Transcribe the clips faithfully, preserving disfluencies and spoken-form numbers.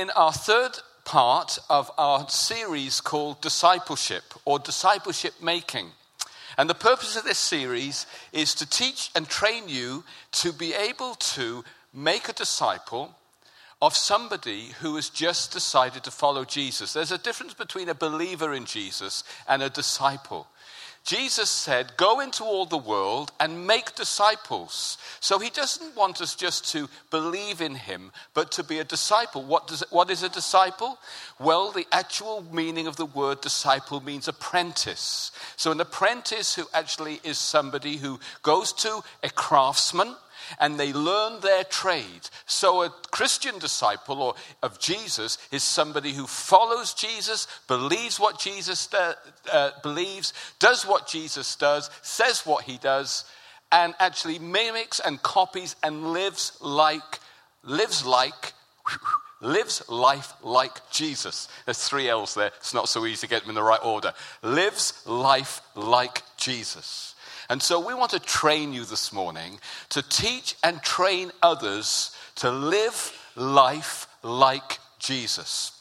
in our third part of our series called Discipleship or Discipleship Making. And the purpose of this series is to teach and train you to be able to make a disciple of somebody who has just decided to follow Jesus. There's a difference between a believer in Jesus and a disciple. Jesus said, go into all the world and make disciples. So he doesn't want us just to believe in him, but to be a disciple. What does what is a disciple? Well, the actual meaning of the word disciple means apprentice. So an apprentice who actually is somebody who goes to a craftsman and they learn their trade. So a Christian disciple or of Jesus is somebody who follows Jesus, believes what Jesus do, uh, believes, does what Jesus does, says what he does, and actually mimics and copies and lives like, lives like, lives life like Jesus. There's three L's there. It's not so easy to get them in the right order. Lives life like Jesus. And so we want to train you this morning to teach and train others to live life like Jesus.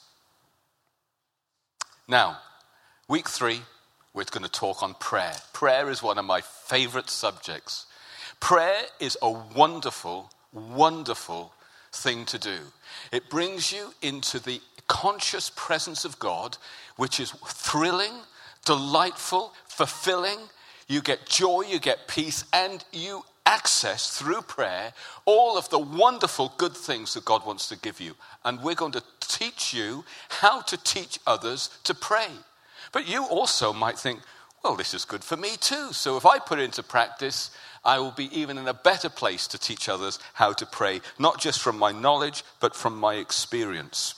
Now, week three, we're going to talk on prayer. Prayer is one of my favorite subjects. Prayer is a wonderful, wonderful thing to do. It brings you into the conscious presence of God, which is thrilling, delightful, fulfilling. You get joy, you get peace, and you access through prayer all of the wonderful good things that God wants to give you. And we're going to teach you how to teach others to pray. But you also might think, well, this is good for me too. So if I put it into practice, I will be even in a better place to teach others how to pray, not just from my knowledge, but from my experience.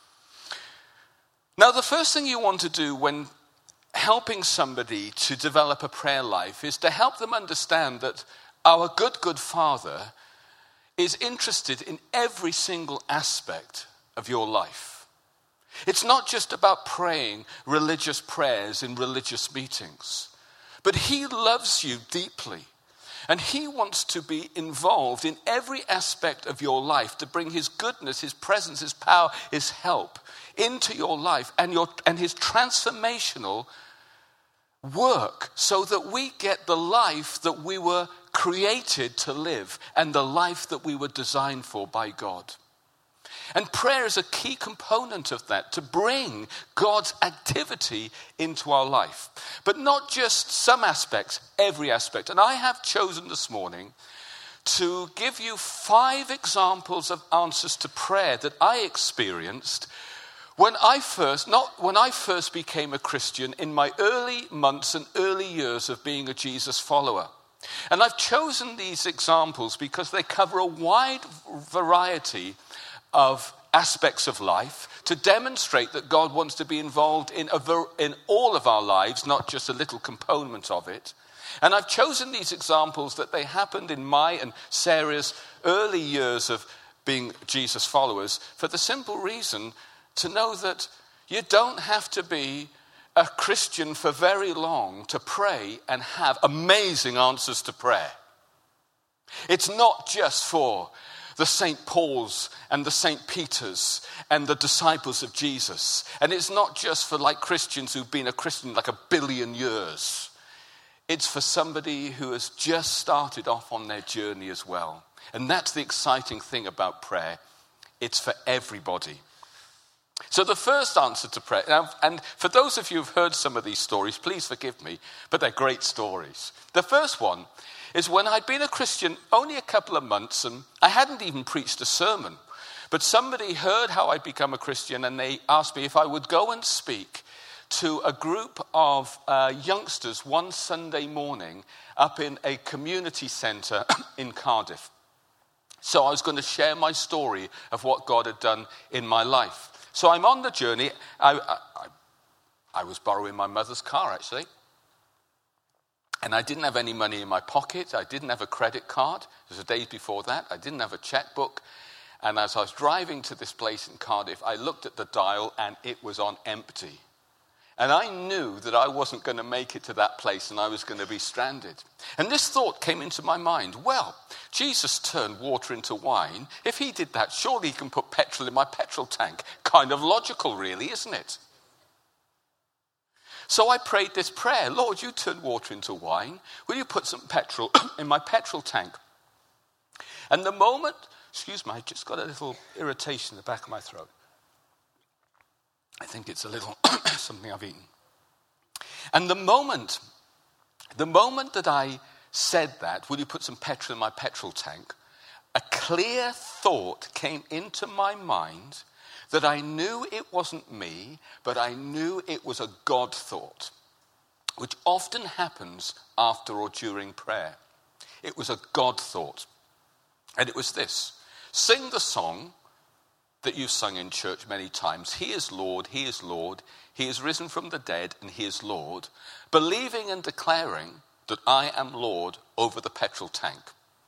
Now, the first thing you want to do when helping somebody to develop a prayer life is to help them understand that our good, good Father is interested in every single aspect of your life. It's not just about praying religious prayers in religious meetings, but he loves you deeply. And he wants to be involved in every aspect of your life to bring his goodness, his presence, his power, his help into your life and your and his transformational work so that we get the life that we were created to live and the life that we were designed for by God. And prayer is a key component of that, to bring God's activity into our life. But not just some aspects, every aspect. And I have chosen this morning to give you five examples of answers to prayer that I experienced When I first, not when I first became a Christian, in my early months and early years of being a Jesus follower. And I've chosen these examples because they cover a wide variety of aspects of life to demonstrate that God wants to be involved in, a ver- in all of our lives, not just a little component of it. And I've chosen these examples that they happened in my and Sarah's early years of being Jesus followers for the simple reason to know that you don't have to be a Christian for very long to pray and have amazing answers to prayer. It's not just for the Saint Paul's and the Saint Peter's and the disciples of Jesus. And it's not just for like Christians who've been a Christian like a billion years. It's for somebody who has just started off on their journey as well. And that's the exciting thing about prayer. It's for everybody. So the first answer to prayer, now, and for those of you who've heard some of these stories, please forgive me, but they're great stories. The first one is when I'd been a Christian only a couple of months and I hadn't even preached a sermon. But somebody heard how I'd become a Christian and they asked me if I would go and speak to a group of uh, youngsters one Sunday morning up in a community centre in Cardiff. So I was going to share my story of what God had done in my life. So I'm on the journey. I, I, I was borrowing my mother's car, actually. And I didn't have any money in my pocket. I didn't have a credit card. It was the days before that. I didn't have a checkbook. And as I was driving to this place in Cardiff, I looked at the dial and it was on empty. And I knew that I wasn't going to make it to that place and I was going to be stranded. And this thought came into my mind. Well, Jesus turned water into wine. If he did that, surely he can put petrol in my petrol tank. Kind of logical, really, isn't it? So I prayed this prayer. Lord, you turned water into wine. Will you put some petrol in my petrol tank? And the moment, excuse me, I just got a little irritation in the back of my throat. I think it's a little something I've eaten. And the moment, the moment that I said that, will you put some petrol in my petrol tank, a clear thought came into my mind that I knew it wasn't me, but I knew it was a God thought, which often happens after or during prayer. It was a God thought. And it was this: sing the song that you've sung in church many times. He is Lord, he is Lord, he is risen from the dead, and he is Lord. Believing and declaring that I am Lord over the petrol tank.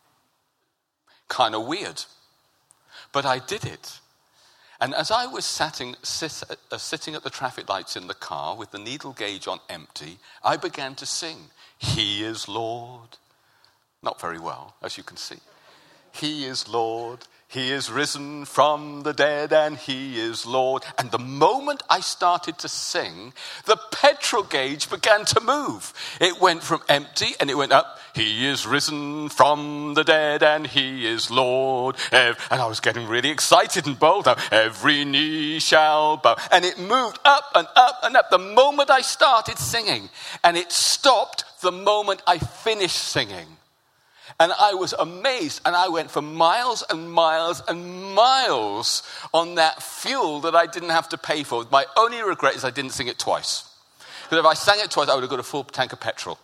Kind of weird. But I did it. And as I was sitting, sit, uh, sitting at the traffic lights in the car with the needle gauge on empty, I began to sing, He is Lord. Not very well, as you can see. He is Lord. He is risen from the dead and he is Lord. And the moment I started to sing, the petrol gauge began to move. It went from empty and it went up. He is risen from the dead and he is Lord. And I was getting really excited and bold. Every knee shall bow. And it moved up and up and up the moment I started singing. And it stopped the moment I finished singing. And I was amazed, and I went for miles and miles and miles on that fuel that I didn't have to pay for. My only regret is I didn't sing it twice. Because if I sang it twice, I would have got a full tank of petrol.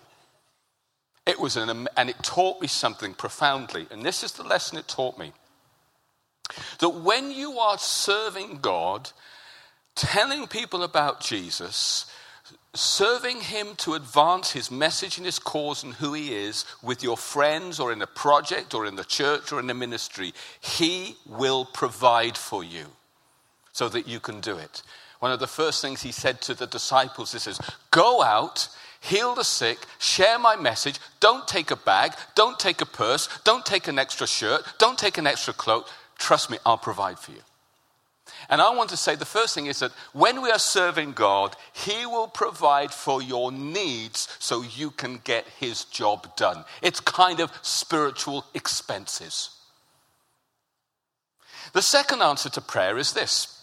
It was an, and it taught me something profoundly. And this is the lesson it taught me. That when you are serving God, telling people about Jesus, serving him to advance his message and his cause and who he is with your friends or in a project or in the church or in the ministry, he will provide for you so that you can do it. One of the first things he said to the disciples, he says, go out, heal the sick, share my message, don't take a bag, don't take a purse, don't take an extra shirt, don't take an extra cloak. Trust me, I'll provide for you. And I want to say the first thing is that when we are serving God, he will provide for your needs so you can get his job done. It's kind of spiritual expenses. The second answer to prayer is this.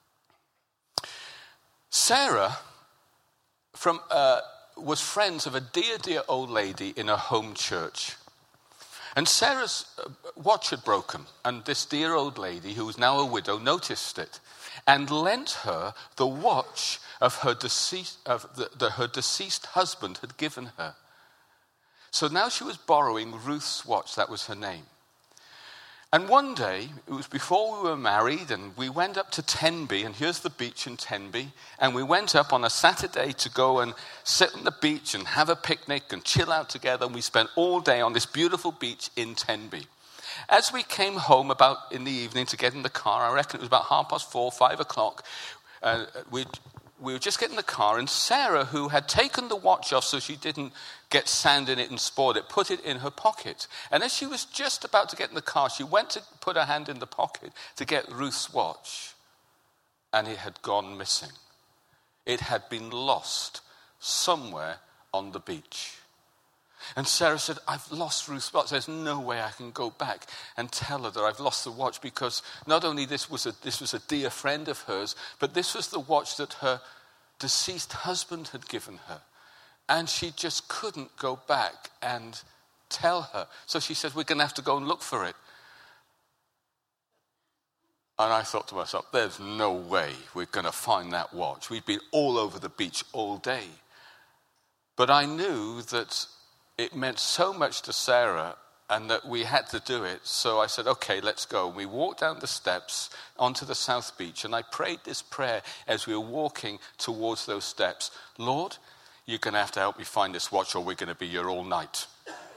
Sarah from, uh, was friends of a dear, dear old lady in a home church. And Sarah's watch had broken, and this dear old lady, who was now a widow, noticed it and lent her the watch of her deceased, of the, the, her deceased husband had given her. So now she was borrowing Ruth's watch. That was her name. And one day, it was before we were married, and we went up to Tenby, and here's the beach in Tenby, and we went up on a Saturday to go and sit on the beach and have a picnic and chill out together, and we spent all day on this beautiful beach in Tenby. As we came home about in the evening to get in the car, I reckon it was about half past four, five o'clock, uh, we we were just getting in the car, and Sarah, who had taken the watch off so she didn't get sand in it and spoiled it, put it in her pocket. And as she was just about to get in the car, she went to put her hand in the pocket to get Ruth's watch, and it had gone missing. It had been lost somewhere on the beach. And Sarah said, I've lost Ruth's watch. There's no way I can go back and tell her that I've lost the watch, because not only this was a, this was a dear friend of hers, but this was the watch that her deceased husband had given her. And she just couldn't go back and tell her. So she said, we're going to have to go and look for it. And I thought to myself, there's no way we're going to find that watch. We'd been all over the beach all day. But I knew that it meant so much to Sarah and that we had to do it. So I said, okay, let's go. We walked down the steps onto the South Beach, and I prayed this prayer as we were walking towards those steps. Lord, you're going to have to help me find this watch, or we're going to be here all night.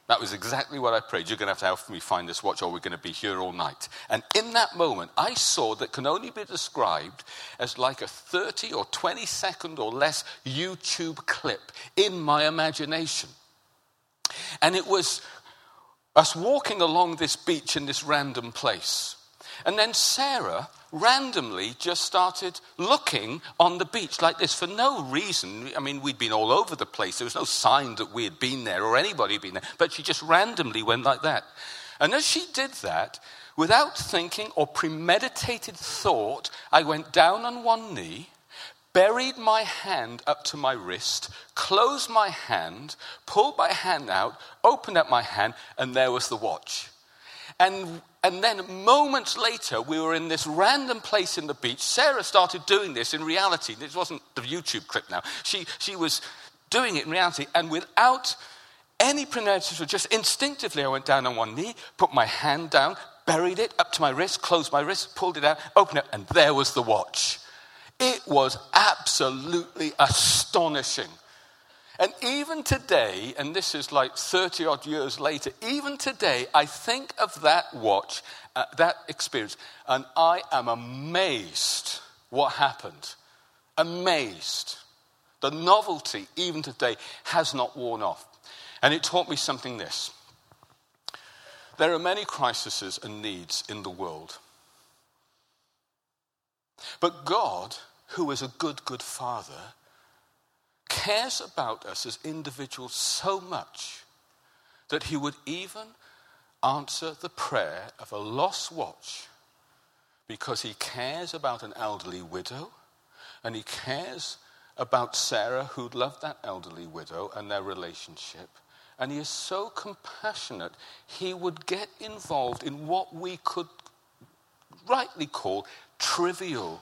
That was exactly what I prayed. You're going to have to help me find this watch or we're going to be here all night. And in that moment, I saw that can only be described as like a thirty or twenty second or less YouTube clip in my imagination. And it was us walking along this beach in this random place. And then Sarah randomly just started looking on the beach like this for no reason. I mean, we'd been all over the place. There was no sign that we had been there or anybody had been there. But she just randomly went like that. And as she did that, without thinking or premeditated thought, I went down on one knee, buried my hand up to my wrist, closed my hand, pulled my hand out, opened up my hand, and there was the watch. And and then moments later, we were in this random place in the beach. Sarah started doing this in reality. This wasn't the YouTube clip now. She she was doing it in reality. And without any premeditation, just instinctively, I went down on one knee, put my hand down, buried it up to my wrist, closed my wrist, pulled it out, opened it, and there was the watch. It was absolutely astonishing. And even today, and this is like thirty odd years later, even today, I think of that watch, uh, that experience, and I am amazed what happened. Amazed. The novelty, even today, has not worn off. And it taught me something this. There are many crises and needs in the world. But God, who is a good, good Father, cares about us as individuals so much that he would even answer the prayer of a lost watch because he cares about an elderly widow and he cares about Sarah, who loved that elderly widow and their relationship. And he is so compassionate, he would get involved in what we could rightly call trivial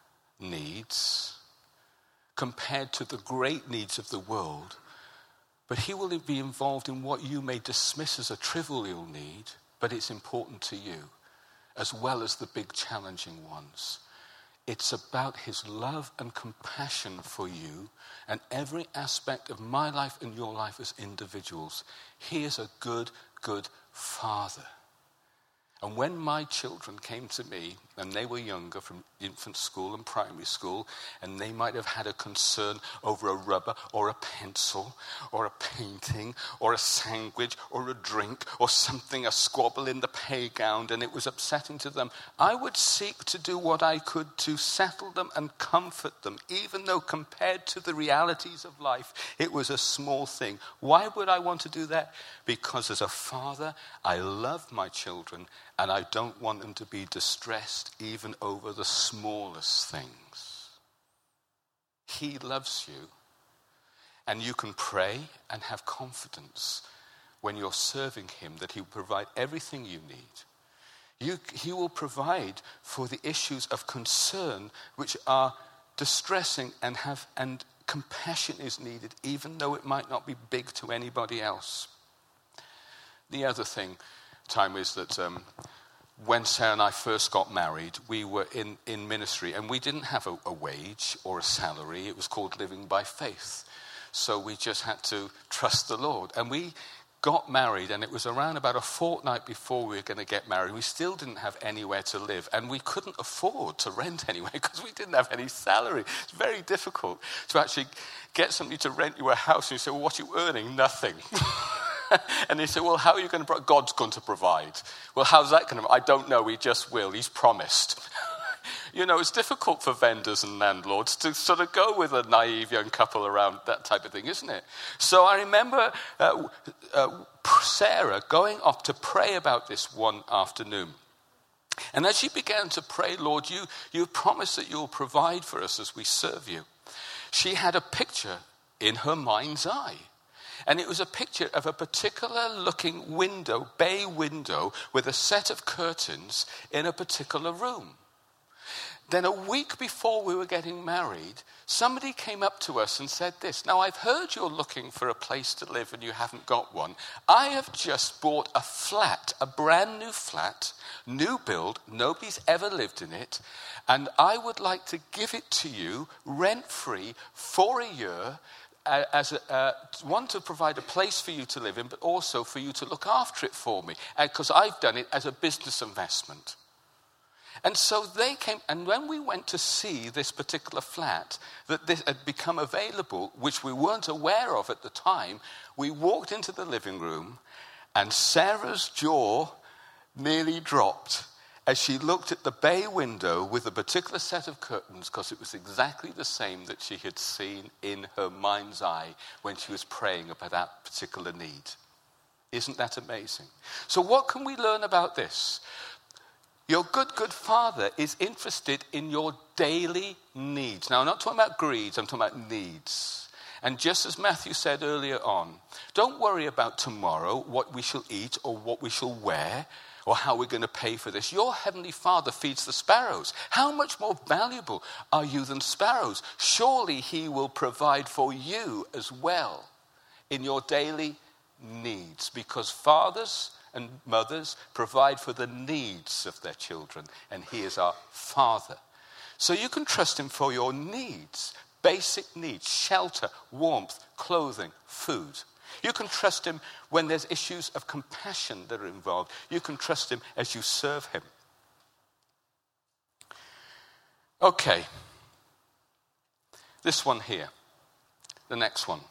needs compared to the great needs of the world. But he will be involved in what you may dismiss as a trivial need, but it's important to you, as well as the big challenging ones. It's about his love and compassion for you and every aspect of my life and your life as individuals. He is a good, good Father. And when my children came to me, and they were younger, from infant school and primary school, and they might have had a concern over a rubber or a pencil or a painting or a sandwich or a drink or something, a squabble in the playground, and it was upsetting to them, I would seek to do what I could to settle them and comfort them, even though compared to the realities of life, it was a small thing. Why would I want to do that? Because as a father, I love my children, and I don't want them to be distressed even over the smallest things. He loves you. And you can pray and have confidence when you're serving him that he will provide everything you need. You, he will provide for the issues of concern which are distressing and have and compassion is needed, even though it might not be big to anybody else. The other thing, time is that um, when Sarah and I first got married, we were in, in ministry and we didn't have a, a wage or a salary. It was called living by faith. So we just had to trust the Lord. And we got married, and it was around about a fortnight before we were going to get married. We still didn't have anywhere to live, and we couldn't afford to rent anywhere because we didn't have any salary. It's very difficult to actually get somebody to rent you a house. And you say, well, what are you earning? Nothing. And they say, well, how are you going to, pro- God's going to provide. Well, how's that going to, I don't know, he just will, he's promised. You know, it's difficult for vendors and landlords to sort of go with a naive young couple around that type of thing, isn't it? So I remember uh, uh, Sarah going off to pray about this one afternoon. And as she began to pray, Lord, you, you promised that you'll provide for us as we serve you. She had a picture in her mind's eye. And it was a picture of a particular looking window, bay window, with a set of curtains in a particular room. Then a week before we were getting married, somebody came up to us and said this. Now, I've heard you're looking for a place to live and you haven't got one. I have just bought a flat, a brand new flat, new build. Nobody's ever lived in it. And I would like to give it to you rent-free for a year. uh, as a, uh, one, to provide a place for you to live in, but also for you to look after it for me, because I've done it as a business investment. And so they came, and when we went to see this particular flat that this had become available, which we weren't aware of at the time, we walked into the living room, and Sarah's jaw nearly dropped as she looked at the bay window with a particular set of curtains, because it was exactly the same that she had seen in her mind's eye when she was praying about that particular need. Isn't that amazing? So what can we learn about this? Your good, good Father is interested in your daily needs. Now, I'm not talking about greeds, I'm talking about needs. And just as Matthew said earlier on, don't worry about tomorrow, what we shall eat or what we shall wear or how we're going to pay for this. Your heavenly Father feeds the sparrows. How much more valuable are you than sparrows? Surely he will provide for you as well in your daily needs, because fathers and mothers provide for the needs of their children, and he is our Father. So you can trust him for your needs, basic needs, shelter, warmth, clothing, food. You can trust him when there's issues of compassion that are involved. You can trust him as you serve him. Okay. This one here. The next one.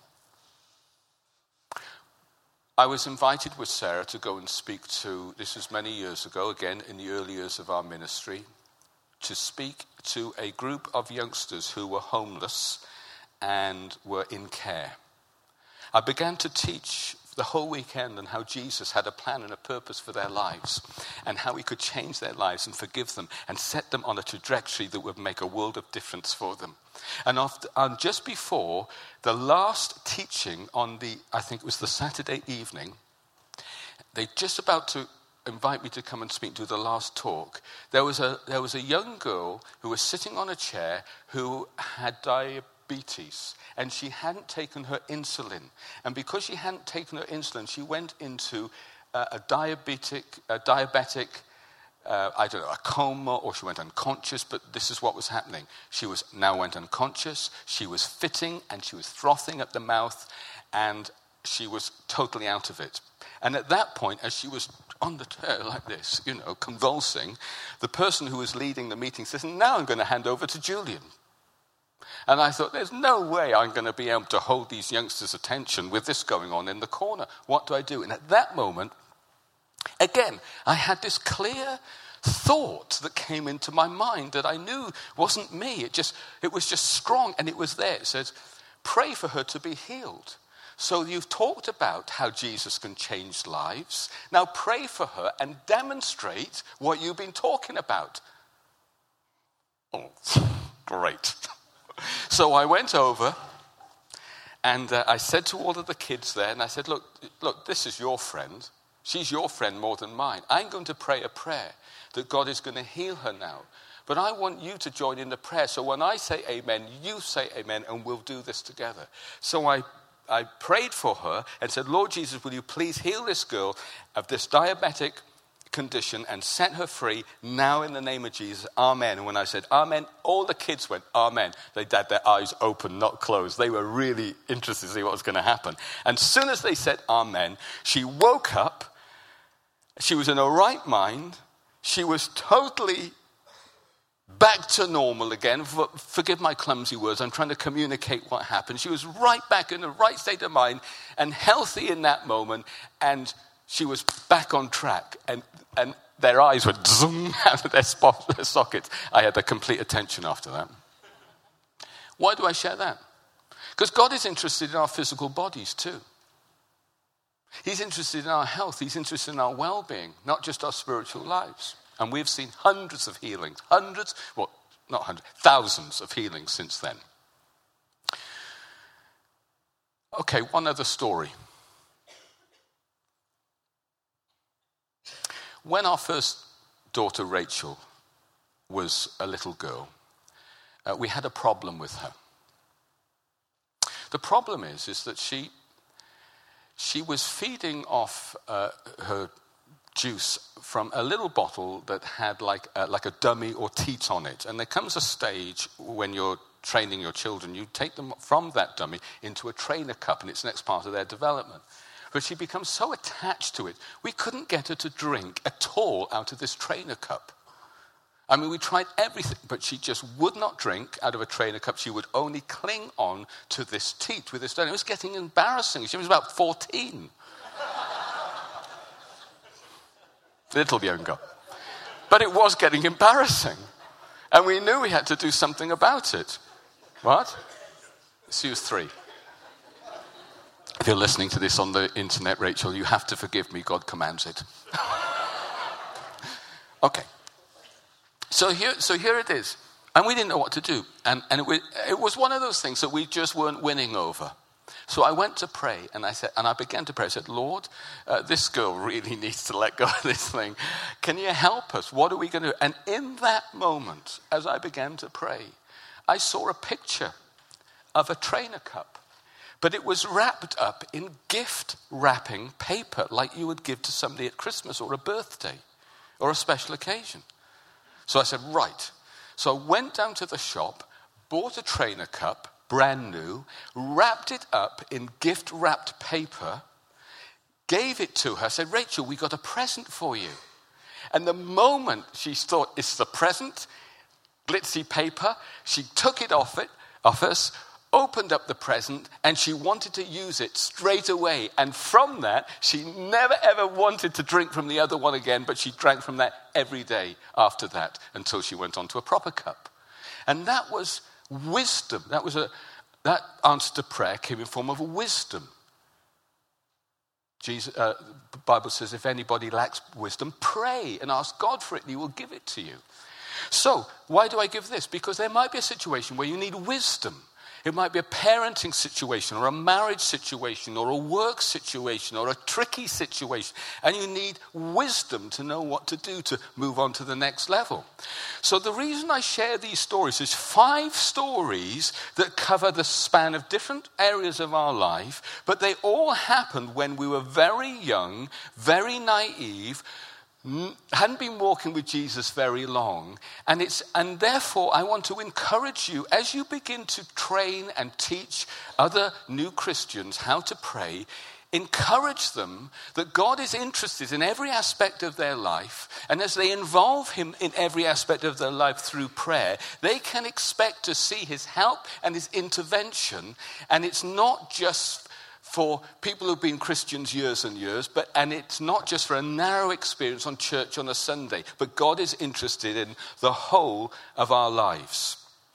I was invited with Sarah to go and speak to, this was many years ago, again in the early years of our ministry, to speak to a group of youngsters who were homeless and were in care. I began to teach the whole weekend on how Jesus had a plan and a purpose for their lives, and how he could change their lives and forgive them and set them on a trajectory that would make a world of difference for them. And after, and just before the last teaching on the, I think it was the Saturday evening, they just about to invite me to come and speak, do the last talk. There was a there was a young girl who was sitting on a chair who had diabetes, and she hadn't taken her insulin. And because she hadn't taken her insulin, she went into uh, a diabetic, a diabetic, uh, I don't know, a coma, or she went unconscious. But this is what was happening. She was now went unconscious. She was fitting, and she was frothing at the mouth, and she was totally out of it. And at that point, as she was on the chair like this, you know, convulsing, the person who was leading the meeting says, now I'm going to hand over to Julian. And I thought, there's no way I'm going to be able to hold these youngsters' attention with this going on in the corner. What do I do? And at that moment, again, I had this clear thought that came into my mind that I knew wasn't me. It just, it was just strong, and it was there. It says, pray for her to be healed. So you've talked about how Jesus can change lives. Now pray for her and demonstrate what you've been talking about. Oh, great. So I went over, and uh, I said to all of the kids there, and I said, look, look, this is your friend. She's your friend more than mine. I'm going to pray a prayer that God is going to heal her now. But I want you to join in the prayer. So when I say amen, you say amen, and we'll do this together. So I I prayed for her and said, Lord Jesus, will you please heal this girl of this diabetic condition and set her free now in the name of Jesus. Amen. And when I said amen, all the kids went, amen. They had their eyes open, not closed. They were really interested to see what was going to happen. And as soon as they said amen, she woke up. She was in her right mind. She was totally back to normal again. Forgive my clumsy words. I'm trying to communicate what happened. She was right back in the right state of mind and healthy in that moment. And she was back on track. And, and their eyes would zoom out of their, spot, their sockets. I had their complete attention after that. Why do I share that? Because God is interested in our physical bodies too. He's interested in our health. He's interested in our well-being, not just our spiritual lives. And we've seen hundreds of healings, hundreds, well, not hundreds, thousands of healings since then. Okay, one other story. When our first daughter, Rachel, was a little girl, uh, we had a problem with her. The problem is, is that she, she was feeding off uh, her juice from a little bottle that had like a, like a dummy or teat on it. And there comes a stage when you're training your children, you take them from that dummy into a trainer cup, and it's the next part of their development. But she becomes so attached to it, we couldn't get her to drink at all out of this trainer cup. I mean, we tried everything, but she just would not drink out of a trainer cup. She would only cling on to this teat with this stone. It was getting embarrassing. She was about fourteen. Little young girl. But it was getting embarrassing. And we knew we had to do something about it. What? She was three. If you're listening to this on the internet, Rachel, you have to forgive me. God commands it. Okay. So here, so here it is. And we didn't know what to do. And, and it, it was one of those things that we just weren't winning over. So I went to pray, and I said, and I began to pray. I said, Lord, uh, this girl really needs to let go of this thing. Can you help us? What are we going to do? And in that moment, as I began to pray, I saw a picture of a trainer cup. But it was wrapped up in gift wrapping paper, like you would give to somebody at Christmas or a birthday or a special occasion. So I said, right. So I went down to the shop, bought a trainer cup, brand new, wrapped it up in gift-wrapped paper, gave it to her, said, Rachel, we got a present for you. And the moment she thought, it's the present, glitzy paper, she took it off it, off us, opened up the present, and she wanted to use it straight away. And from that, she never ever wanted to drink from the other one again, but she drank from that every day after that until she went on to a proper cup. And that was wisdom. That was a that answer to prayer came in form of wisdom. Jesus, uh, the Bible says, if anybody lacks wisdom, pray and ask God for it, and He will give it to you. So, why do I give this? Because there might be a situation where you need wisdom. It might be a parenting situation or a marriage situation or a work situation or a tricky situation. And you need wisdom to know what to do to move on to the next level. So the reason I share these stories is five stories that cover the span of different areas of our life, but they all happened when we were very young, very naive, hadn't been walking with Jesus very long, and it's and therefore I want to encourage you as you begin to train and teach other new Christians how to pray. Encourage them that God is interested in every aspect of their life, and as they involve Him in every aspect of their life through prayer, they can expect to see His help and His intervention. And it's not just for people who've been Christians years and years, but and it's not just for a narrow experience on church on a Sunday, but God is interested in the whole of our lives.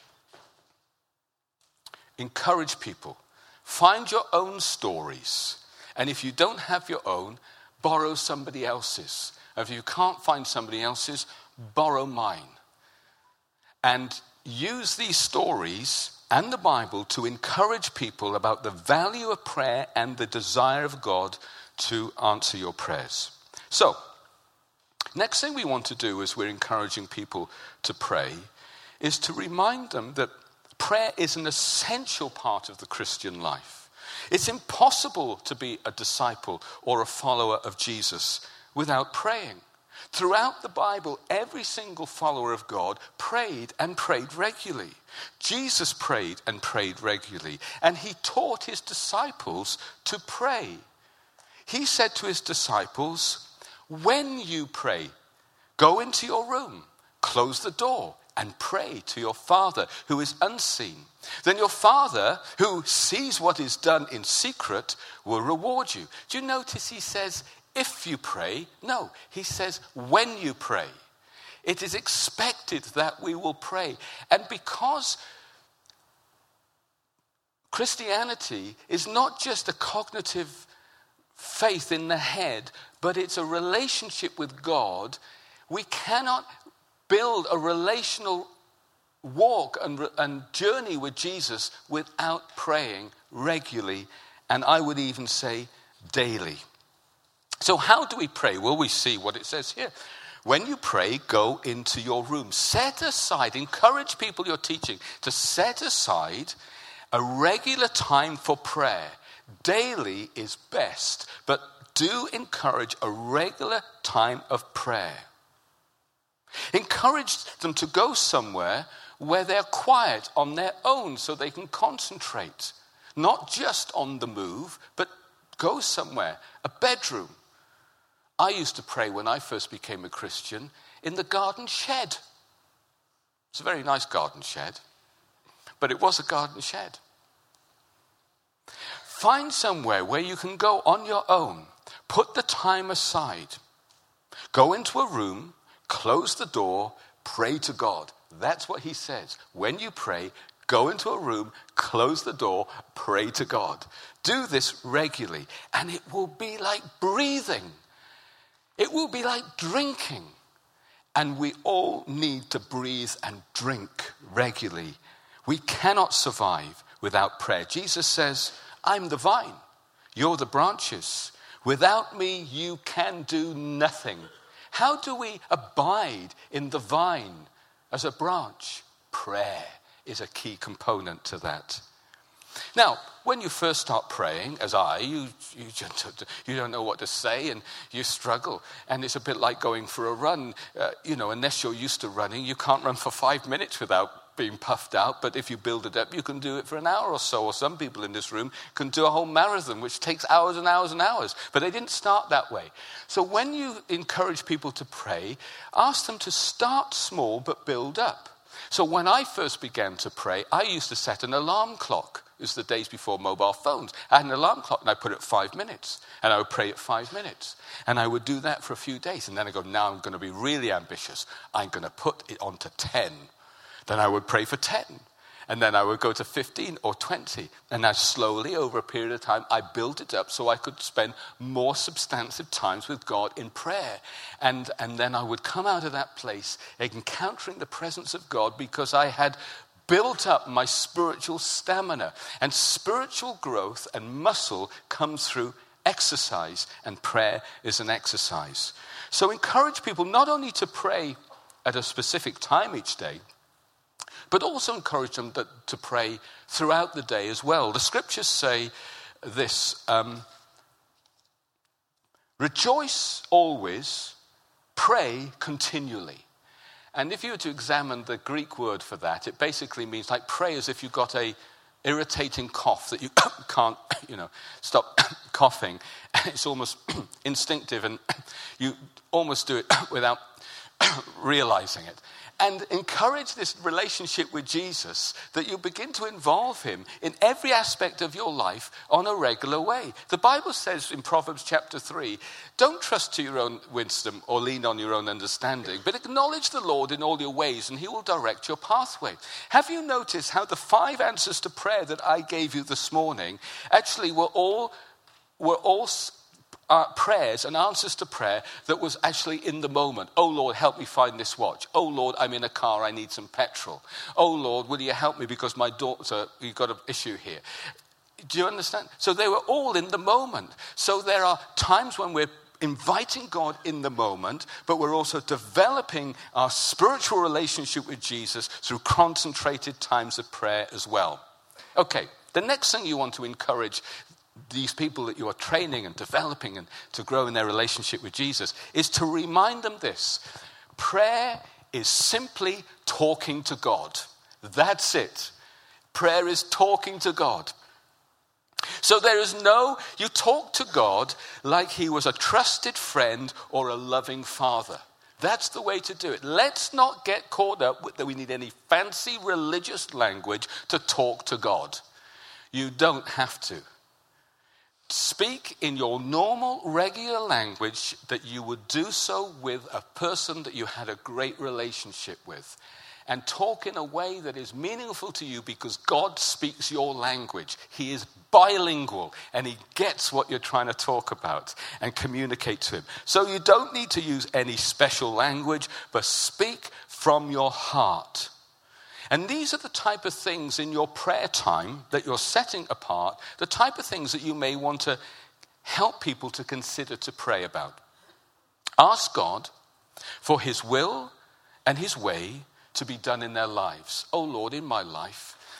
Encourage people. Find your own stories. And if you don't have your own, borrow somebody else's. If you can't find somebody else's, borrow mine. And use these stories and the Bible to encourage people about the value of prayer and the desire of God to answer your prayers. So, next thing we want to do as we're encouraging people to pray is to remind them that prayer is an essential part of the Christian life. It's impossible to be a disciple or a follower of Jesus without praying. Throughout the Bible, every single follower of God prayed and prayed regularly. Jesus prayed and prayed regularly, and He taught His disciples to pray. He said to His disciples, when you pray, go into your room, close the door, and pray to your Father who is unseen. Then your Father, who sees what is done in secret, will reward you. Do you notice He says, if you pray? No, He says, when you pray. It is expected that we will pray. And because Christianity is not just a cognitive faith in the head, but it's a relationship with God, we cannot build a relational walk and, and journey with Jesus without praying regularly, and I would even say daily. So how do we pray? Well, we see what it says here. When you pray, go into your room. Set aside, encourage people you're teaching to set aside a regular time for prayer. Daily is best, but do encourage a regular time of prayer. Encourage them to go somewhere where they're quiet on their own so they can concentrate. Not just on the move, but go somewhere. A bedroom. I used to pray when I first became a Christian in the garden shed. It's a very nice garden shed, but it was a garden shed. Find somewhere where you can go on your own. Put the time aside. Go into a room, close the door, pray to God. That's what he says. When you pray, go into a room, close the door, pray to God. Do this regularly, and it will be like breathing. It will be like drinking. And we all need to breathe and drink regularly. We cannot survive without prayer. Jesus says, I'm the vine, you're the branches. Without me, you can do nothing. How do we abide in the vine as a branch? Prayer is a key component to that. Now, when you first start praying, as I, you, you, just, you don't know what to say and you struggle. And it's a bit like going for a run. Uh, you know, unless you're used to running, you can't run for five minutes without being puffed out. But if you build it up, you can do it for an hour or so. Or some people in this room can do a whole marathon, which takes hours and hours and hours. But they didn't start that way. So when you encourage people to pray, ask them to start small but build up. So when I first began to pray, I used to set an alarm clock. It was the days before mobile phones. I had an alarm clock and I put it at five minutes. And I would pray at five minutes. And I would do that for a few days. And then I go, now I'm going to be really ambitious. I'm going to put it on to ten. Then I would pray for ten. And then I would go to fifteen or twenty. And now slowly, over a period of time, I built it up so I could spend more substantive times with God in prayer. And, and then I would come out of that place encountering the presence of God because I had built up my spiritual stamina. And spiritual growth and muscle comes through exercise, and prayer is an exercise. So encourage people not only to pray at a specific time each day, but also encourage them that, to pray throughout the day as well. The scriptures say this, um, rejoice always, pray continually. And if you were to examine the Greek word for that, it basically means like pray as if you've got a irritating cough that you can't, you know, stop coughing. It's almost instinctive and you almost do it without realizing it. And encourage this relationship with Jesus that you begin to involve him in every aspect of your life on a regular way. The Bible says in Proverbs chapter three, don't trust to your own wisdom or lean on your own understanding, but acknowledge the Lord in all your ways and he will direct your pathway. Have you noticed how the five answers to prayer that I gave you this morning actually were all, were all Uh, prayers and answers to prayer that was actually in the moment. Oh Lord, help me find this watch. Oh Lord, I'm in a car, I need some petrol. Oh Lord, will you help me because my daughter, you've got an issue here. Do you understand? So they were all in the moment. So there are times when we're inviting God in the moment, but we're also developing our spiritual relationship with Jesus through concentrated times of prayer as well. Okay, the next thing you want to encourage these people that you are training and developing and to grow in their relationship with Jesus is to remind them this. Prayer is simply talking to God. That's it. Prayer is talking to God. So there is no, you talk to God like he was a trusted friend or a loving father. That's the way to do it. Let's not get caught up with that we need any fancy religious language to talk to God. You don't have to. Speak in your normal, regular language that you would do so with a person that you had a great relationship with. And talk in a way that is meaningful to you because God speaks your language. He is bilingual and he gets what you're trying to talk about and communicate to him. So you don't need to use any special language, but speak from your heart. And these are the type of things in your prayer time that you're setting apart, the type of things that you may want to help people to consider to pray about. Ask God for his will and his way to be done in their lives. Oh Lord, in my life,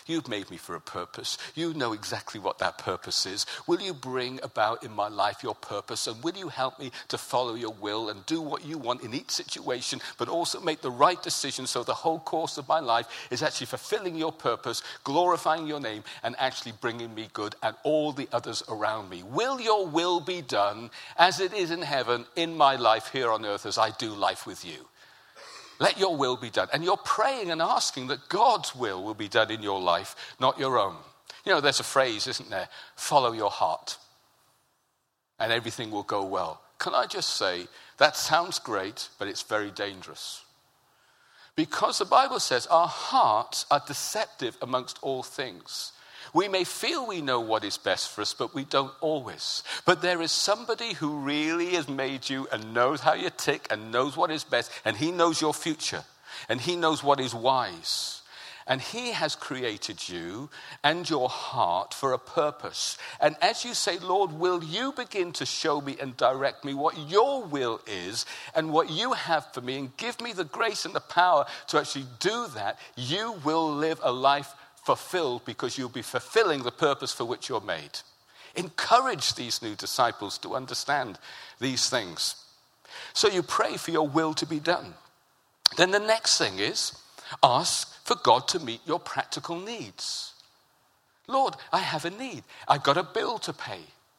You've made me for a purpose. You know exactly what that purpose is. Will you bring about in my life your purpose? And will you help me to follow your will and do what you want in each situation, but also make the right decision so the whole course of my life is actually fulfilling your purpose, glorifying your name, and actually bringing me good and all the others around me. Will your will be done as it is in heaven in my life here on earth as I do life with you? Let your will be done. And you're praying and asking that God's will will be done in your life, not your own. You know, there's a phrase, isn't there? Follow your heart, and everything will go well. Can I just say, that sounds great, but it's very dangerous. Because the Bible says our hearts are deceptive amongst all things. We may feel we know what is best for us, but we don't always. But there is somebody who really has made you and knows how you tick and knows what is best, and he knows your future, and he knows what is wise. And he has created you and your heart for a purpose. And as you say, Lord, will you begin to show me and direct me what your will is and what you have for me, and give me the grace and the power to actually do that, you will live a life fulfilled, because you'll be fulfilling the purpose for which you're made. Encourage these new disciples to understand these things. So you pray for your will to be done. Then the next thing is, ask for God to meet your practical needs. Lord, I have a need. I've got a bill to pay.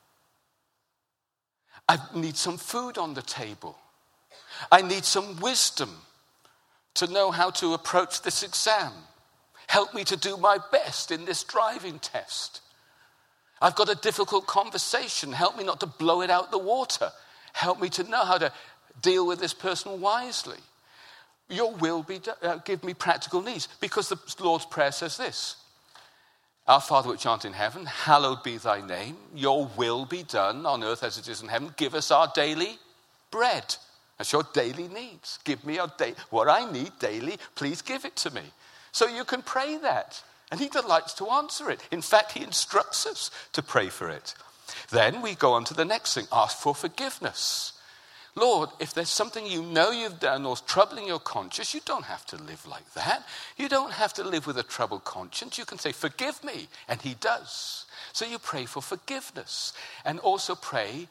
I need some food on the table. I need some wisdom to know how to approach this exam. Help me to do my best in this driving test. I've got a difficult conversation. Help me not to blow it out the water. Help me to know how to deal with this person wisely. Your will be done. Uh, give me practical needs. Because the Lord's Prayer says this: Our Father which art in heaven, hallowed be thy name. Your will be done on earth as it is in heaven. Give us our daily bread. That's your daily needs. Give me our day, what I need daily. Please give it to me. So you can pray that. And he delights to answer it. In fact, he instructs us to pray for it. Then we go on to the next thing. Ask for forgiveness. Lord, if there's something you know you've done or troubling your conscience, you don't have to live like that. You don't have to live with a troubled conscience. You can say, forgive me. And he does. So you pray for forgiveness. And also pray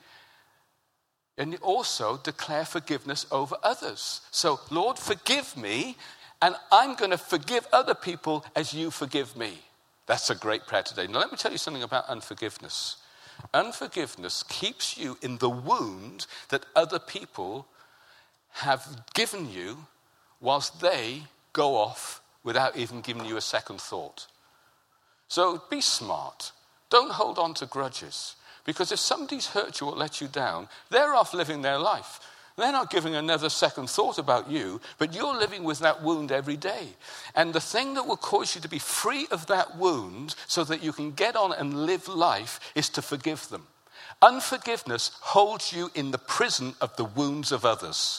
and also declare forgiveness over others. So, Lord, forgive me. And I'm going to forgive other people as you forgive me. That's a great prayer today. Now let me tell you something about unforgiveness. Unforgiveness keeps you in the wound that other people have given you whilst they go off without even giving you a second thought. So be smart. Don't hold on to grudges. Because if somebody's hurt you or let you down, they're off living their life. They're not giving another second thought about you, but you're living with that wound every day. And the thing that will cause you to be free of that wound so that you can get on and live life is to forgive them. Unforgiveness holds you in the prison of the wounds of others.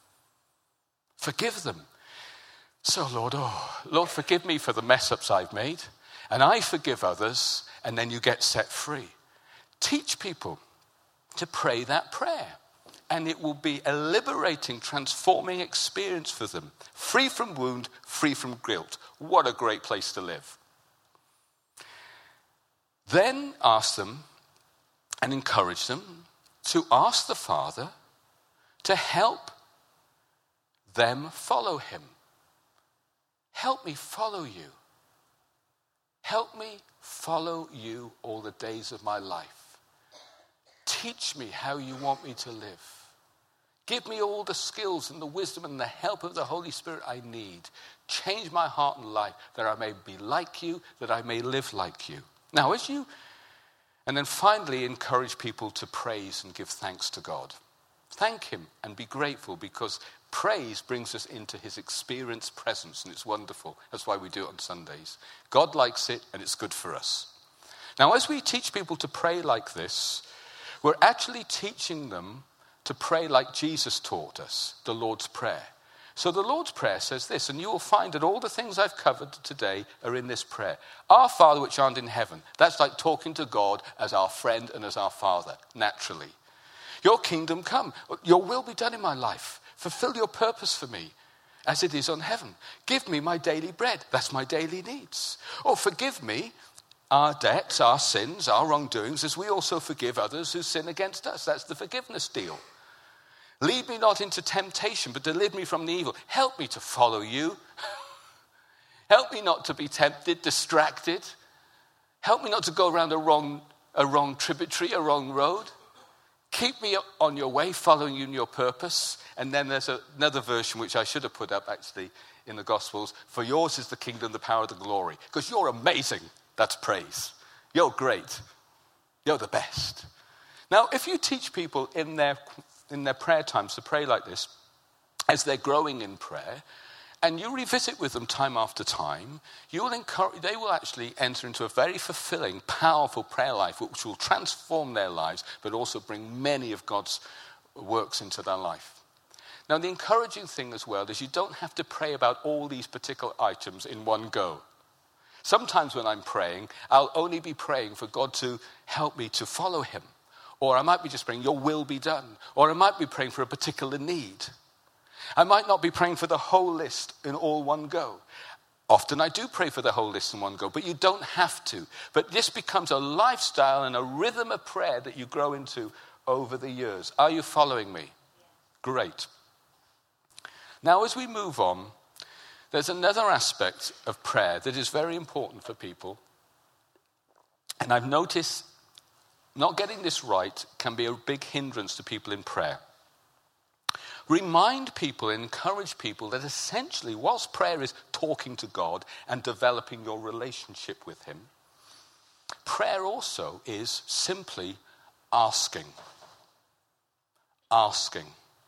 Forgive them. So, Lord, oh, Lord, forgive me for the mess-ups I've made. And I forgive others, and then you get set free. Teach people to pray that prayer. And it will be a liberating, transforming experience for them. Free from wound, free from guilt. What a great place to live. Then ask them and encourage them to ask the Father to help them follow him. Help me follow you. Help me follow you all the days of my life. Teach me how you want me to live. Give me all the skills and the wisdom and the help of the Holy Spirit I need. Change my heart and life that I may be like you, that I may live like you. Now, as you, and then finally encourage people to praise and give thanks to God. Thank him and be grateful, because praise brings us into his experience presence, and it's wonderful. That's why we do it on Sundays. God likes it, and it's good for us. Now, as we teach people to pray like this, we're actually teaching them to pray like Jesus taught us, the Lord's Prayer. So the Lord's Prayer says this, and you will find that all the things I've covered today are in this prayer. Our Father which art in heaven. That's like talking to God as our friend and as our Father, naturally. Your kingdom come. Your will be done in my life. Fulfill your purpose for me. as it is on heaven. Give me my daily bread. That's my daily needs. Or forgive me our debts, our sins, our wrongdoings, as we also forgive others who sin against us. That's the forgiveness deal. Lead me not into temptation, but deliver me from the evil. Help me to follow you. Help me not to be tempted, distracted. Help me not to go around a wrong, a wrong tributary, a wrong road. Keep me on your way, following you in your purpose. And then there's a, another version which I should have put up actually in the Gospels. For yours is the kingdom, the power, the glory. Because you're amazing. That's praise. You're great. You're the best. Now, if you teach people in their in their prayer times to pray like this, as they're growing in prayer, and you revisit with them time after time, you will encourage, they will actually enter into a very fulfilling, powerful prayer life, which will transform their lives, but also bring many of God's works into their life. Now, the encouraging thing as well is you don't have to pray about all these particular items in one go. Sometimes when I'm praying, I'll only be praying for God to help me to follow him. Or I might be just praying, your will be done. Or I might be praying for a particular need. I might not be praying for the whole list in all one go. Often I do pray for the whole list in one go, but you don't have to. But this becomes a lifestyle and a rhythm of prayer that you grow into over the years. Are you following me? Great. Now as we move on, there's another aspect of prayer that is very important for people. And I've noticed not getting this right can be a big hindrance to people in prayer. Remind people, encourage people that essentially, whilst prayer is talking to God and developing your relationship with him, prayer also is simply asking. Asking.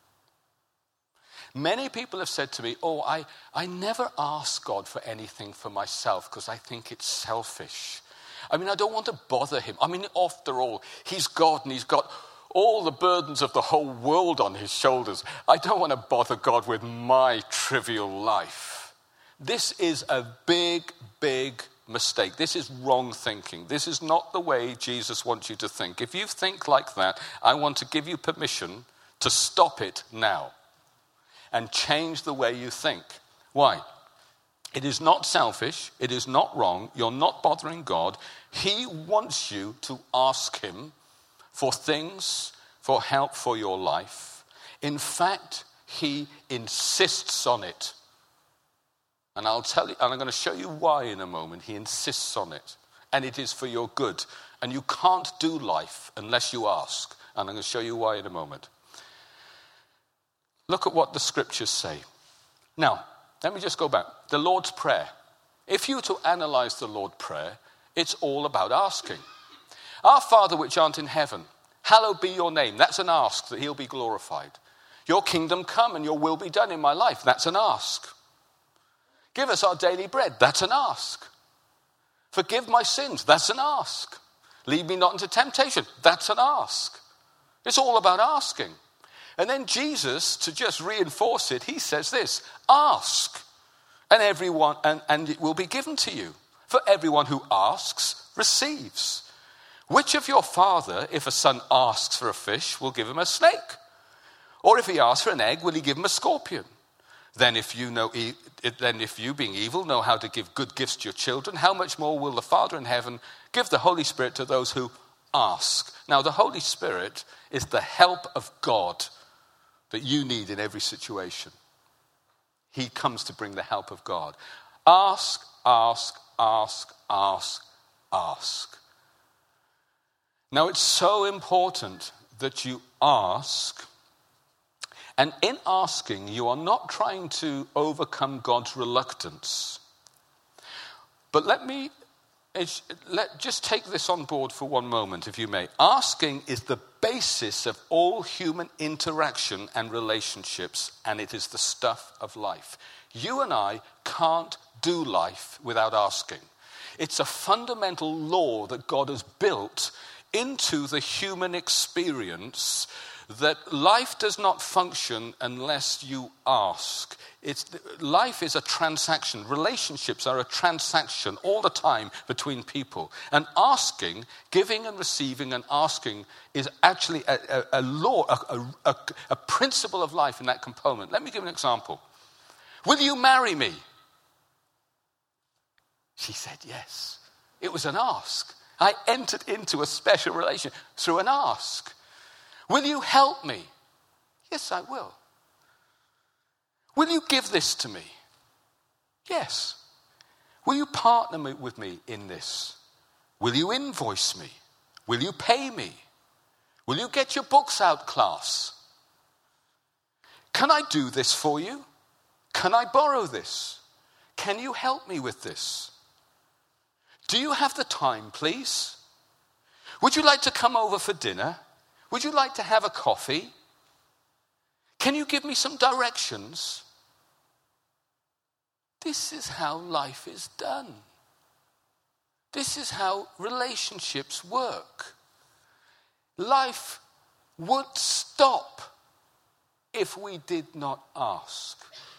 Many people have said to me, oh, I, I never ask God for anything for myself because I think it's selfish. I mean, I don't want to bother him. I mean, after all, he's God and he's got all the burdens of the whole world on his shoulders. I don't want to bother God with my trivial life. This is a big, big mistake. This is wrong thinking. This is not the way Jesus wants you to think. If you think like that, I want to give you permission to stop it now and change the way you think. Why? It is not selfish. It is not wrong. You're not bothering God. He wants you to ask him for things, for help for your life. In fact, he insists on it. And I'll tell you, and I'm going to show you why in a moment. He insists on it. And it is for your good. And you can't do life unless you ask. And I'm going to show you why in a moment. Look at what the scriptures say. Now, let me just go back. The Lord's Prayer. If you were to analyze the Lord's Prayer, it's all about asking. Our Father which art in heaven, hallowed be your name. That's an ask, that he'll be glorified. Your kingdom come and your will be done in my life. That's an ask. Give us our daily bread. That's an ask. Forgive my sins. That's an ask. Lead me not into temptation. That's an ask. It's all about asking. And then Jesus, to just reinforce it, he says this, ask, and everyone and, and it will be given to you. For everyone who asks receives. Which of your father, if a son asks for a fish, will give him a snake? Or if he asks for an egg, will he give him a scorpion? Then if you know, then if you being evil know how to give good gifts to your children, how much more will the Father in heaven give the Holy Spirit to those who ask? Now the Holy Spirit is the help of God that you need in every situation. He comes to bring the help of God. Ask, ask, ask, ask, ask. Now it's so important that you ask. And in asking, you are not trying to overcome God's reluctance. But let me let, just take this on board for one moment, if you may. Asking is the basis of all human interaction and relationships, and it is the stuff of life. You and I can't do life without asking. It's a fundamental law that God has built into the human experience, that life does not function unless you ask. It's, life is a transaction. Relationships are a transaction all the time between people. And asking, giving and receiving and asking is actually a, a, a law, a, a, a principle of life in that component. Let me give an example. Will you marry me? She said yes. It was an ask. I entered into a special relationship through an ask. Will you help me? Yes, I will. Will you give this to me? Yes. Will you partner me, with me in this? Will you invoice me? Will you pay me? Will you get your books out, class? Can I do this for you? Can I borrow this? Can you help me with this? Do you have the time, please? Would you like to come over for dinner? Would you like to have a coffee? Can you give me some directions? This is how life is done. This is how relationships work. Life would stop if we did not ask.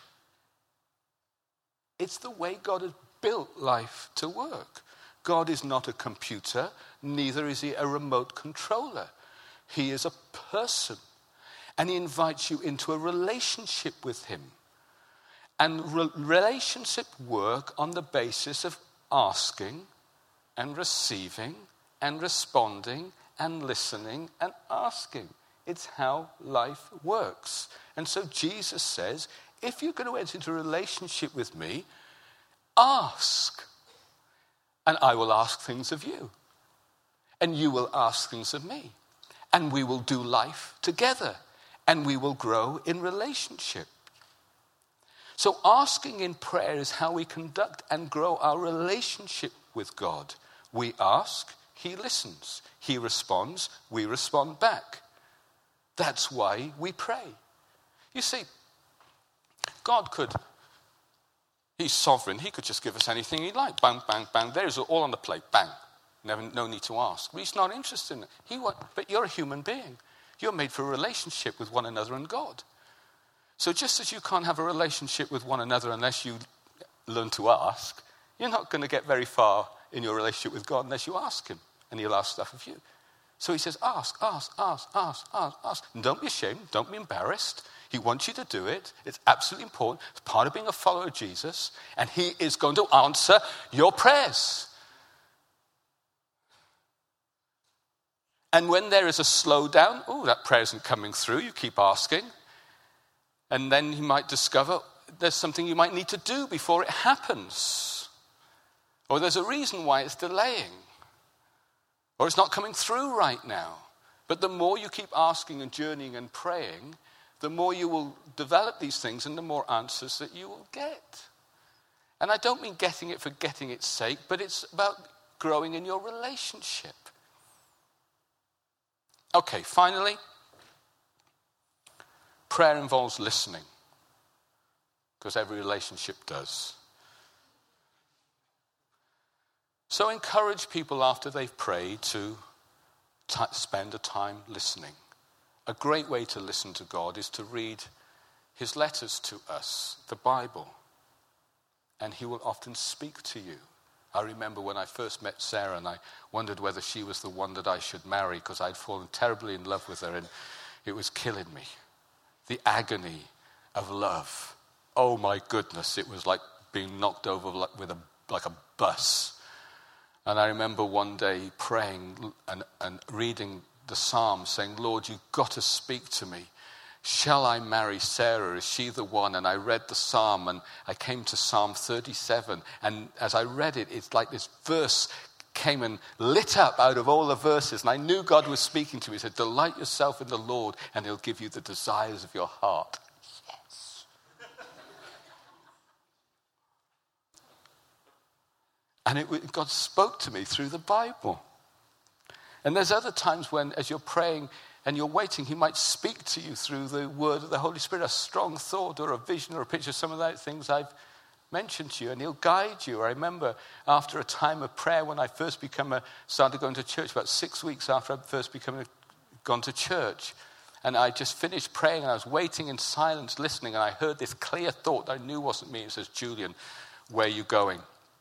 It's the way God has built life to work. God is not a computer, neither is he a remote controller. He is a person, and he invites you into a relationship with him. And re- relationship work on the basis of asking and receiving and responding and listening and asking. It's how life works. And so Jesus says, if you're going to enter into a relationship with me, ask. And I will ask things of you. And you will ask things of me. And we will do life together. And we will grow in relationship. So asking in prayer is how we conduct and grow our relationship with God. We ask, he listens. He responds, we respond back. That's why we pray. You see, God could, he's sovereign. He could just give us anything he liked. Bang, bang, bang. There's all on the plate. Bang. Never, no need to ask. But he's not interested in it. He want, but you're a human being. You're made for a relationship with one another and God. So just as you can't have a relationship with one another unless you learn to ask, you're not going to get very far in your relationship with God unless you ask him. And he'll ask stuff of you. So he says, ask, ask, ask, ask, ask, ask. And don't be ashamed. Don't be embarrassed. He wants you to do it. It's absolutely important. It's part of being a follower of Jesus. And he is going to answer your prayers. And when there is a slowdown, oh, that prayer isn't coming through, you keep asking. And then you might discover there's something you might need to do before it happens. Or there's a reason why it's delaying. Or it's not coming through right now. But the more you keep asking and journeying and praying, the more you will develop these things and the more answers that you will get. And I don't mean getting it for getting its sake, but it's about growing in your relationship. Okay, finally, prayer involves listening, because every relationship does. So encourage people after they've prayed to t- spend a time listening. A great way to listen to God is to read his letters to us, the Bible. And he will often speak to you. I remember when I first met Sarah and I wondered whether she was the one that I should marry because I'd fallen terribly in love with her and it was killing me. The agony of love. Oh my goodness, it was like being knocked over with a, like a bus. And I remember one day praying and, and reading the Psalm saying, Lord, you've got to speak to me. Shall I marry Sarah? Is she the one? And I read the Psalm and I came to Psalm thirty-seven. And as I read it, it's like this verse came and lit up out of all the verses. And I knew God was speaking to me. He said, delight yourself in the Lord and he'll give you the desires of your heart. Yes. And it, God spoke to me through the Bible. And there's other times when, as you're praying and you're waiting, he might speak to you through the word of the Holy Spirit, a strong thought or a vision or a picture, some of those things I've mentioned to you, and he'll guide you. I remember after a time of prayer when I first became a, started going to church, about six weeks after I first become a, gone to church, and I just finished praying and I was waiting in silence, listening, and I heard this clear thought that I knew wasn't me. It says, Julian, where are you going?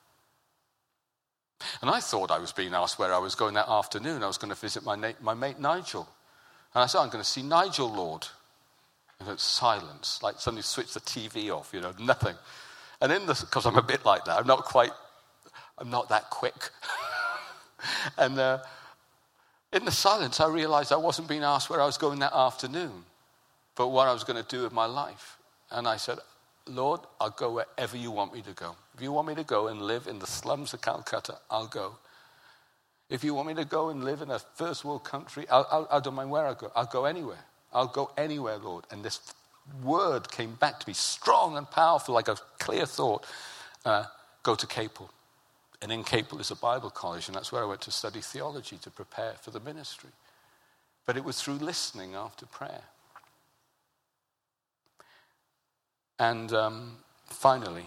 And I thought I was being asked where I was going that afternoon. I was going to visit my, na- my mate Nigel. And I said, I'm going to see Nigel, Lord. And it's silence, like somebody switched the T V off, you know, nothing. And in the, because I'm a bit like that, I'm not quite, I'm not that quick. and uh, in the silence, I realized I wasn't being asked where I was going that afternoon, but what I was going to do with my life. And I said, Lord, I'll go wherever you want me to go. If you want me to go and live in the slums of Calcutta, I'll go. If you want me to go and live in a first world country, I'll, I'll, I don't mind where I go. I'll go anywhere. I'll go anywhere, Lord. And this word came back to me strong and powerful, like a clear thought. Uh, go to Capel. And in Capel is a Bible college, and that's where I went to study theology to prepare for the ministry. But it was through listening after prayer. And um, finally,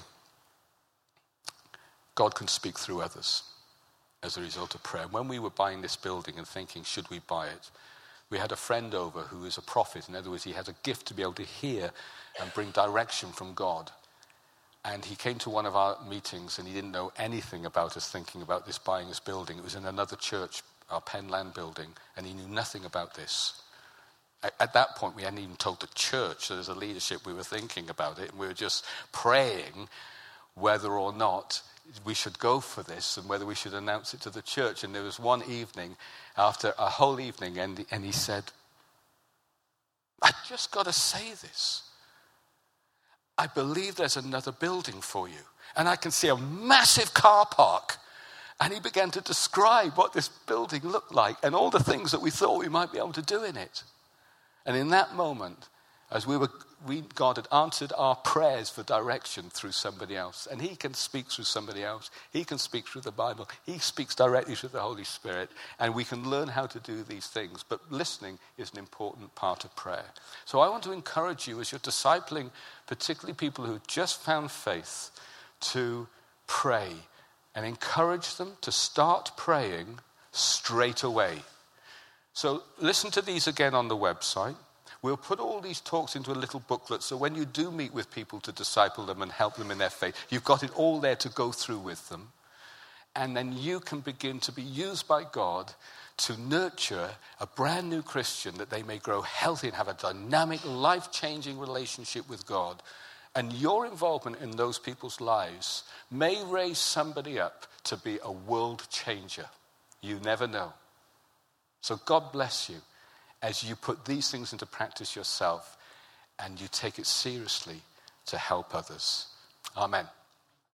God can speak through others as a result of prayer. When we were buying this building and thinking, should we buy it? We had a friend over who is a prophet. In other words, he had a gift to be able to hear and bring direction from God. And he came to one of our meetings and he didn't know anything about us thinking about this buying this building. It was in another church, our Penland building, and he knew nothing about this. At that point, we hadn't even told the church that as a leadership we were thinking about it, and we were just praying whether or not we should go for this and whether we should announce it to the church. And there was one evening, after a whole evening, and, and he said, I just got to say this. I believe there's another building for you. And I can see a massive car park. And he began to describe what this building looked like and all the things that we thought we might be able to do in it. And in that moment, as we were, we, God had answered our prayers for direction through somebody else. And he can speak through somebody else. He can speak through the Bible. He speaks directly through the Holy Spirit. And we can learn how to do these things. But listening is an important part of prayer. So I want to encourage you as you're discipling, particularly people who just found faith, to pray and encourage them to start praying straight away. So listen to these again on the website. We'll put all these talks into a little booklet, so when you do meet with people to disciple them and help them in their faith, you've got it all there to go through with them. And then you can begin to be used by God to nurture a brand new Christian that they may grow healthy and have a dynamic, life-changing relationship with God. And your involvement in those people's lives may raise somebody up to be a world changer. You never know. So God bless you as you put these things into practice yourself and you take it seriously to help others. Amen.